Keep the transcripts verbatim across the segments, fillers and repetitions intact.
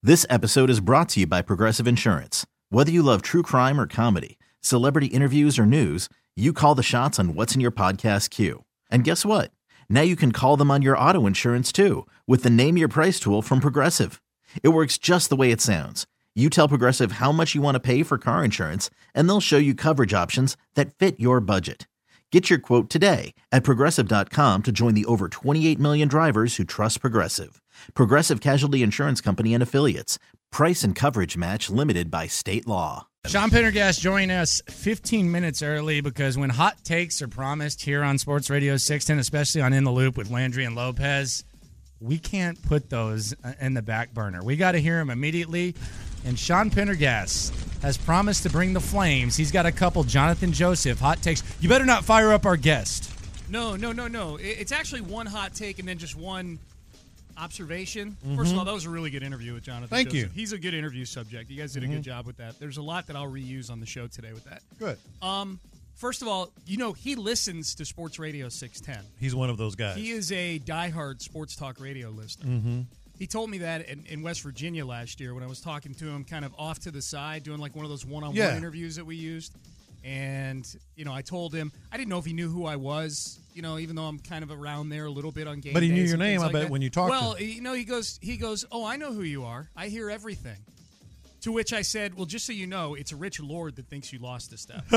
This episode is brought to you by Progressive Insurance. Whether you love true crime or comedy, celebrity interviews or news, you call the shots on what's in your podcast queue. And guess what? Now you can call them on your auto insurance too with the Name Your Price tool from Progressive. It works just the way it sounds. You tell Progressive how much you want to pay for car insurance, and they'll show you coverage options that fit your budget. Get your quote today at Progressive dot com to join the over twenty-eight million drivers who trust Progressive. Progressive Casualty Insurance Company and Affiliates. Price and coverage match limited by state law. Sean Pendergast joining us fifteen minutes early because when hot takes are promised here on Sports Radio six ten, especially on In the Loop with Landry and Lopez, we can't put those in the back burner. We got to hear them immediately. And Sean Pendergast has promised to bring the flames. He's got a couple Jonathan Joseph hot takes. You better not fire up our guest. No, no, no, no. It's actually one hot take and then just one observation. Mm-hmm. First of all, that was a really good interview with Jonathan Thank Joseph. you. He's a good interview subject. You guys did mm-hmm. a good job with that. There's a lot that I'll reuse on the show today with that. Good. Um, first of all, you know, he listens to Sports Radio six ten. He's one of those guys. He is a diehard sports talk radio listener. Mm-hmm. He told me that in, in West Virginia last year when I was talking to him kind of off to the side, doing like one of those one-on-one Yeah. interviews that we used. And, you know, I told him, I didn't know if he knew who I was, you know, even though I'm kind of around there a little bit on game But he knew days your and name, things I like bet, that. when you talked well, to him. you know, he goes, he goes, oh, I know who you are. I hear everything. To which I said, well, just so you know, it's Rich Lord that thinks you lost a step.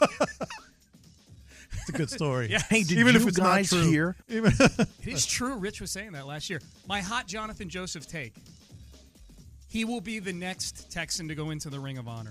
It's a good story. Yes. Hey, did Even you if it's guys not true. hear? Even It is true. Rich was saying that last year. My hot Jonathan Joseph take. He will be the next Texan to go into the Ring of Honor.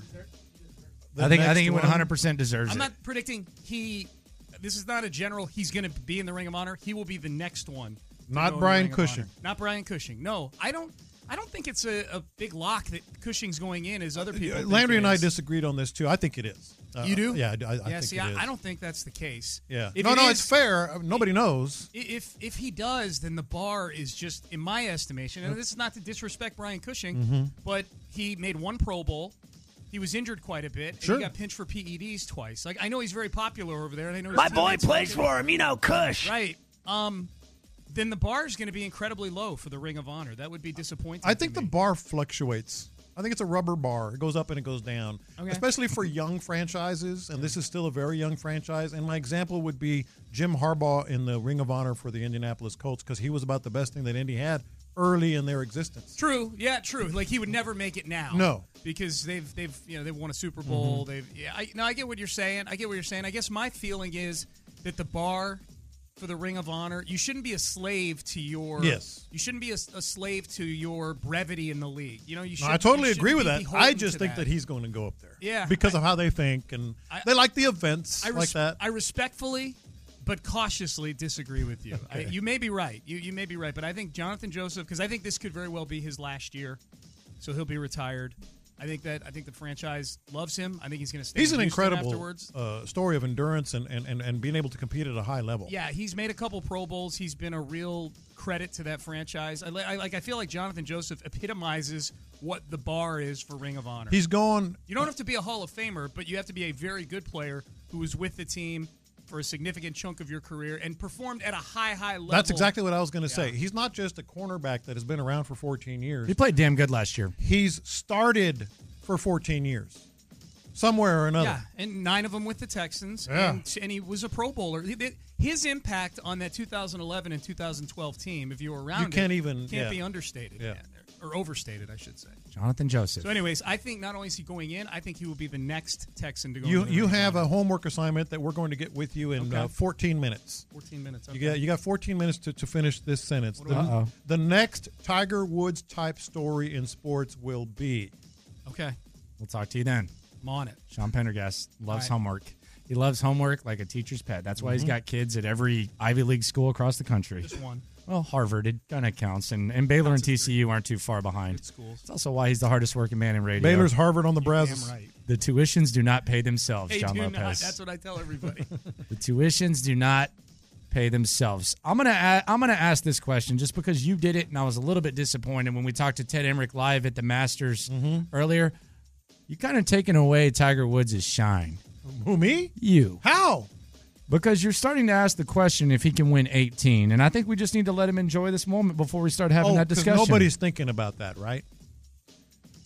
I think I next think he one- one hundred percent deserves I'm it. not predicting he. This is not a general. He's going to be in the Ring of Honor. He will be the next one. to Not go in the Brian Ring of Cushing. Honor. Not Brian Cushing. No, I don't. I don't think it's a, a big lock that Cushing's going in as other people. think Landry it and I is. disagreed on this too. I think it is. Uh, You do? Yeah, I, I yeah, think see, it I, is. I don't think that's the case. Yeah. If no, it no, is- it's fair. Nobody knows. If if he does, then the bar is just, in my estimation, and this is not to disrespect Brian Cushing, Mm-hmm. but he made one Pro Bowl. He was injured quite a bit. Sure. And he got pinched for P E Ds twice. Like I know he's very popular over there, and I know his My boy teammates plays like it. for him, you know, Kush. Right. Um, then the bar is going to be incredibly low for the Ring of Honor. That would be disappointing. I think to the me. bar fluctuates. I think it's a rubber bar. It goes up and it goes down, Okay. especially for young franchises. And this is still a very young franchise. And my example would be Jim Harbaugh in the Ring of Honor for the Indianapolis Colts because he was about the best thing that Indy had early in their existence. True. Yeah, true. Like he would never make it now. No. because they've they've you know they've won a Super Bowl. Mm-hmm. They've yeah. I, no, I get what you're saying. I get what you're saying. I guess my feeling is that the bar for the Ring of Honor, you shouldn't be a slave to your. Yes. You shouldn't be a, a slave to your brevity in the league. You know, you should. No, I totally you agree shouldn't with be that. beholden I just to think that. he's going to go up there. Yeah, Because I- of how they think. And I- they like the events I like res- that. I respectfully but cautiously disagree with you. I, Okay. you may be right. You you may be right, but I think Jonathan Joseph, because I think this could very well be his last year, so he'll be retired. I think that I think the franchise loves him. I think he's going to stay. He's in an Houston incredible afterwards. uh, story of endurance and, and, and, and being able to compete at a high level. Yeah, he's made a couple Pro Bowls. He's been a real credit to that franchise. I, li- I like. I feel like Jonathan Joseph epitomizes what the bar is for Ring of Honor. He's gone. You don't have to be a Hall of Famer, but you have to be a very good player who was with the team for a significant chunk of your career and performed at a high, high level. That's exactly what I was going to say. Yeah. He's not just a cornerback that has been around for fourteen years. He played damn good last year. He's started for fourteen years, somewhere or another. Yeah, and nine of them with the Texans, Yeah. and, and he was a Pro Bowler. He- His impact on that two thousand eleven and two thousand twelve team, if you were around You can't it, even- can't yeah. be understated, Yeah. or overstated, I should say. Jonathan Joseph. So, anyways, I think not only is he going in, I think he will be the next Texan to go. You into the you Ring of have a Honor. homework assignment that we're going to get with you in Okay. uh, fourteen minutes. fourteen minutes. You got you got fourteen minutes to, to finish this sentence. What The, do I- Uh-oh. the next Tiger Woods type story in sports will be. Okay, We'll talk to you then. I'm on it. Sean Pendergast loves All right. homework. He loves homework like a teacher's pet. That's why Mm-hmm. he's got kids at every Ivy League school across the country. Just one. Well, Harvard, it kind of counts. And, and Baylor and Counts as T C U aren't too far behind. Good schools. It's also why he's the hardest working man in radio. Baylor's Harvard on the Damn Brazos. right. The tuitions do not pay themselves, They John do Lopez. not. That's what I tell everybody. The tuitions do not pay themselves. I'm gonna a- I'm gonna ask this question just because you did it, and I was a little bit disappointed when we talked to Ted Emmerich live at the Masters earlier. You kind of taken away Tiger Woods' shine. Who, me? You. How? Because you're starting to ask the question if he can win eighteen, and I think we just need to let him enjoy this moment before we start having Oh, that 'cause discussion. nobody's thinking about that, right?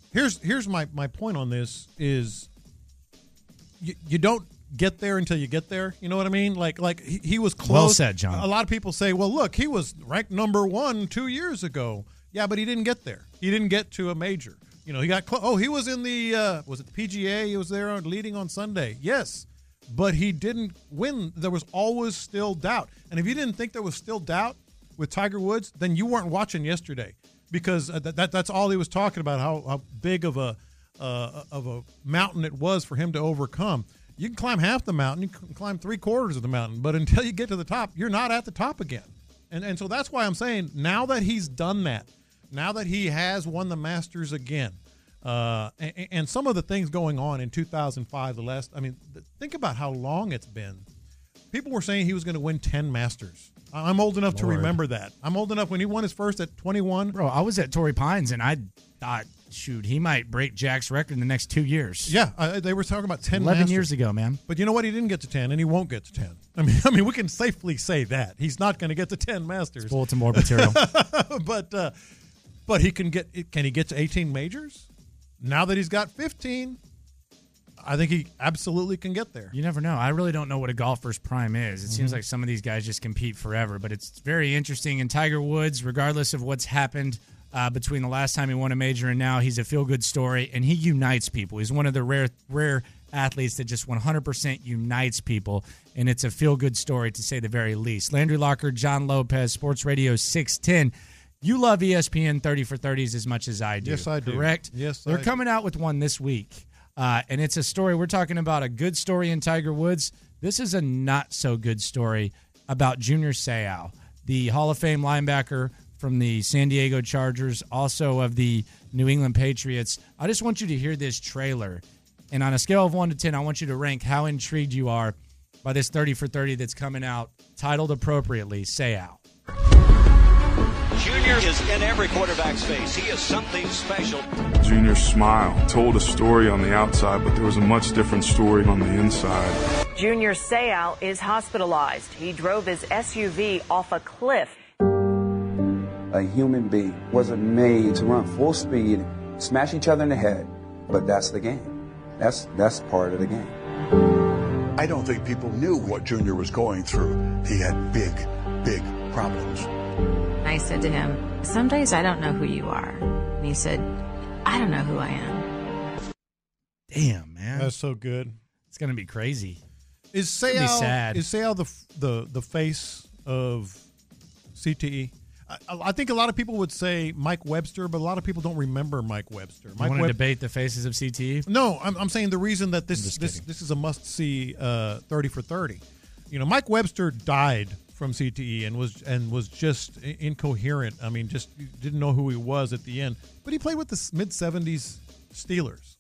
here's here's my, my point on this is you, you don't get there until you get there. You know what I mean? Like like he, he was close. Well said, John. A lot of people say, well, look, he was ranked number one two years ago. Yeah, but he didn't get there. He didn't get to a major. You know, he got close. Oh, he was in the, uh, was it the P G A? He was there leading on Sunday. Yes, but he didn't win. There was always still doubt. And if you didn't think there was still doubt with Tiger Woods, then you weren't watching yesterday, because that, that that's all he was talking about, how, how big of a uh, of a mountain it was for him to overcome. You can climb half the mountain, you can climb three quarters of the mountain, but until you get to the top, you're not at the top again. And and so that's why I'm saying, now that he's done that, now that he has won the Masters again, uh, and, and some of the things going on in two thousand five, the last, I mean, think about how long it's been. People were saying he was going to win ten Masters. I'm old enough Lord. to remember that. I'm old enough when he won his first at twenty-one. Bro, I was at Torrey Pines, and I thought, shoot, he might break Jack's record in the next two years. Yeah, uh, they were talking about ten eleven Masters. years ago, man. But you know what? He didn't get to ten, and he won't get to ten. I mean, I mean, we can safely say that. He's not going to get to ten Masters. It's bulletin board material. but uh, but he can get, can he get to eighteen majors? Now that he's got fifteen, I think he absolutely can get there. You never know. I really don't know what a golfer's prime is. It Mm-hmm. seems like some of these guys just compete forever, but it's very interesting. And Tiger Woods, regardless of what's happened uh, between the last time he won a major and now, he's a feel-good story, and he unites people. He's one of the rare rare athletes that just one hundred percent unites people, and it's a feel-good story to say the very least. Landry Locker, John Lopez, Sports Radio six ten. You love E S P N thirty for thirties as much as I do. Yes, I do. Correct? Yes, They're I do. coming out with one this week. Uh, and it's a story. We're talking about a good story in Tiger Woods. This is a not-so-good story about Junior Seau, the Hall of Fame linebacker from the San Diego Chargers, also of the New England Patriots. I just want you to hear this trailer. And on a scale of one to ten, I want you to rank how intrigued you are by this thirty for thirty that's coming out, titled appropriately, Seau. Junior is in every quarterback's face. He is something special. Junior's smile told a story on the outside, but there was a much different story on the inside. Junior Seau is hospitalized. He drove his S U V off a cliff. A human being wasn't made to run full speed, smash each other in the head, but that's the game. That's that's part of the game. I don't think people knew what Junior was going through. He had big, big problems. I said to him, some days I don't know who you are. And he said, I don't know who I am. Damn, man. That's so good. It's going to be crazy. Is It's gonna be Seau sad. is Seau the the the face of C T E? I, I think a lot of people would say Mike Webster, but a lot of people don't remember Mike Webster. You Mike want to Web- debate the faces of C T E? No, I'm, I'm saying the reason that this just this kidding. this is a must see uh, thirty for thirty. You know, Mike Webster died from C T E and was and was just i- incoherent. I mean, just didn't know who he was at the end. But he played with the mid seventies Steelers.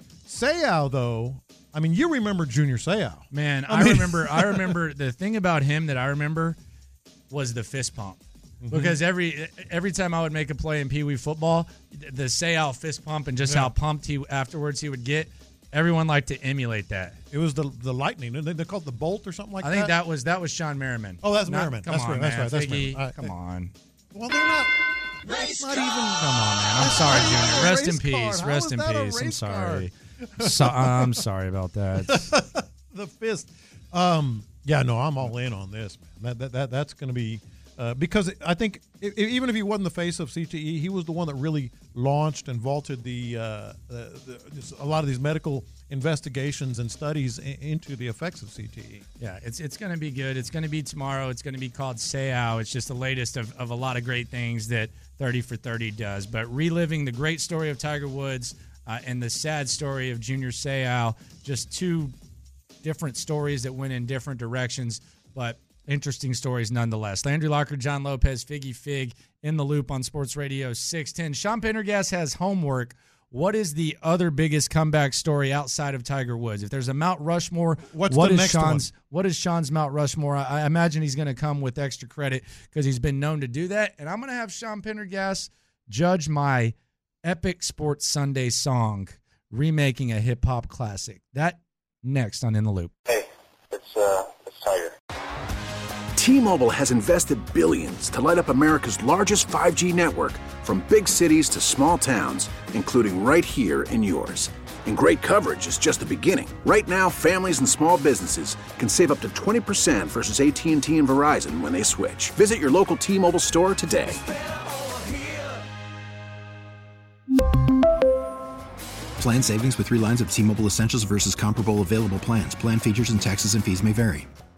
Seau, though, I mean, you remember Junior Seau. Man, I, I mean- remember. I remember the thing about him that I remember was the fist pump, Mm-hmm. because every every time I would make a play in Pee Wee football, the Seau fist pump and just Yeah. how pumped he afterwards he would get. Everyone liked to emulate that. It was the the lightning. They, they called it the bolt or something like I that. think that was that was Sean Merriman. Oh, that's Not- Merriman. Come That's on, right. man. That's right. That's Figgy, Merriman. All right. Come on. Well, they're not. That's not even. Come on, man. I'm sorry, Junior. Rest in race card. peace. How Rest is in that a peace. I'm race sorry. So, I'm sorry about that. The fist. Um, yeah, no, I'm all in on this, man. That that, that that's going to be uh, because I think if, even if he wasn't the face of C T E, he was the one that really launched and vaulted the, uh, the, the a lot of these medical investigations and studies in, into the effects of C T E. Yeah, it's it's going to be good. It's going to be tomorrow. It's going to be called Seau. It's just the latest of, of a lot of great things that thirty for thirty does. But reliving the great story of Tiger Woods uh, and the sad story of Junior Seau, just two different stories that went in different directions, but interesting stories nonetheless. Landry Locker, John Lopez, Figgy Fig in the loop on Sports Radio six ten. Sean Pendergast has homework. What is the other biggest comeback story outside of Tiger Woods? If there's a Mount Rushmore, What's what the is next Sean's what is Sean's Mount Rushmore? I, I imagine he's going to come with extra credit because he's been known to do that. And I'm going to have Sean Pendergast judge my epic Sports Sunday song, remaking a hip hop classic. That next on In the Loop. Hey, it's uh, it's Tiger. T-Mobile has invested billions to light up America's largest five G network, from big cities to small towns, including right here in yours. And great coverage is just the beginning. Right now, families and small businesses can save up to twenty percent versus A T and T and Verizon when they switch. Visit your local T-Mobile store today. Plan savings with three lines of T-Mobile Essentials versus comparable available plans. Plan features and taxes and fees may vary.